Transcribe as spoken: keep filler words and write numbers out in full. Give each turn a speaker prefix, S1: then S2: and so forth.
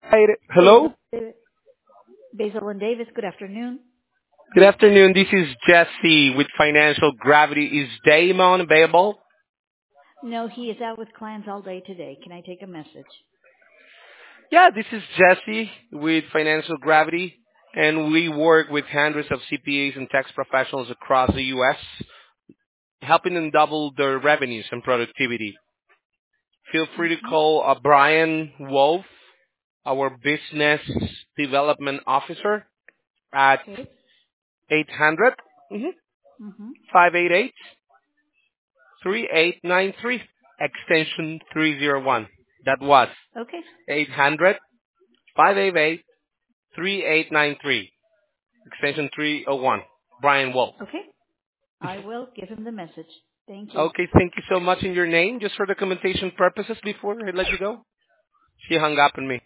S1: Hi,
S2: Hello,
S1: hello.
S2: David- Basil and Davis. Good afternoon.
S1: Good afternoon. This is Jesse with Financial Gravity. Is Damon available?
S2: No, he is out with clients all day today. Can I take a message?
S1: Yeah, this is Jesse with Financial Gravity, and we work with hundreds of C P As and tax professionals across the U S, helping them double their revenues and productivity. Feel free to
S2: Okay.
S1: call uh, Brian Wolf, our Business Development Officer, at
S2: Okay.
S1: eight hundred
S2: Mm-hmm.
S1: five eight eight three eight nine three, extension three zero one. That was
S2: Okay.
S1: eight hundred five eight eight three eight nine three, extension three oh one. Brian Wolf.
S2: Okay. I will give him the message. Thank you.
S1: Okay, thank you so much in your name, just for documentation purposes before I let you go. She hung up on me.